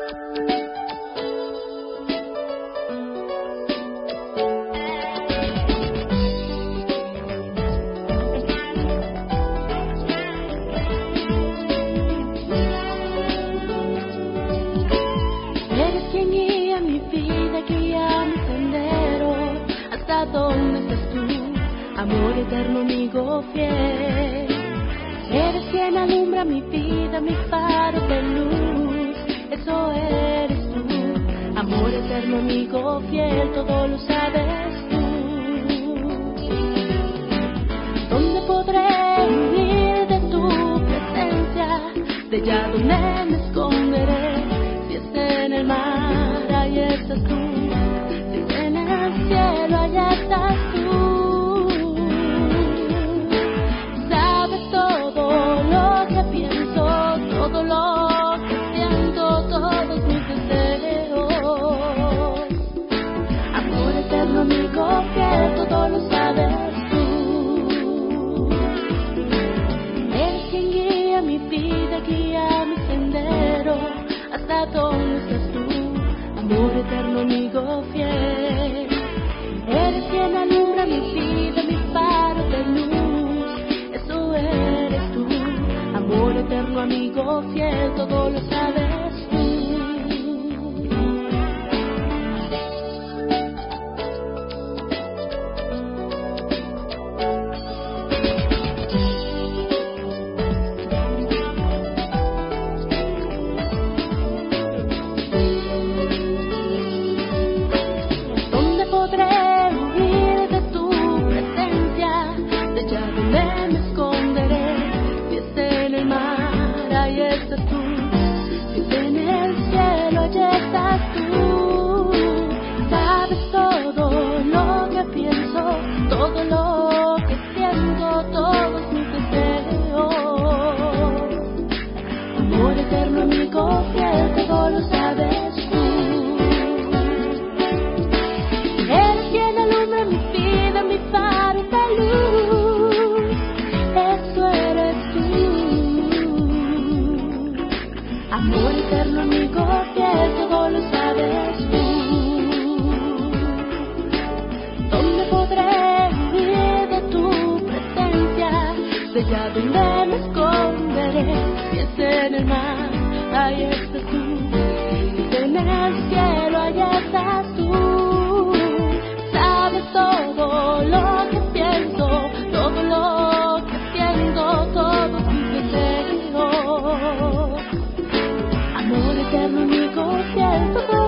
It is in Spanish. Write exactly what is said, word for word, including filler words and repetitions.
¿Dónde estás tú, amor eterno, amigo fiel? Eres quien alumbra mi vida, mi faro de luz. Eso eres tú, amor eterno, amigo fiel, todo lo sabes tú. ¿Dónde podré huir de tu presencia? De allá donde me esconderé. Si es en el mar, ahí estás tú. Cielo, allá estás tú. Sabes todo lo que pienso, todo lo que siento, todos mis deseos. Amor eterno, amigo fiel, todo lo sabes tú. Eres quien guía mi vida, guía mi sendero. ¿Hasta dónde estás tú? Amor eterno, amigo fiel. Eres quien alumbra mi vida, mi faro de luz. Eso eres tú, amor eterno, amigo fiel, todo lo sabes tú. ¿Dónde podré todo lo que siento, todos mis deseos? Amor eterno, amigo fiel, todo lo sabes tú. Eres quien alumbra mi vida, mi faro de luz. Eso eres tú. Amor eterno, amigo fiel, todo lo sabes tú. ¿Dónde podré de allá donde me esconderé? Si es en el mar, ahí estás tú. Si es en el cielo, allá estás tú. Sabes todo lo que pienso, todo lo que siento, todos mis deseos. Amor eterno, amigo fiel, todo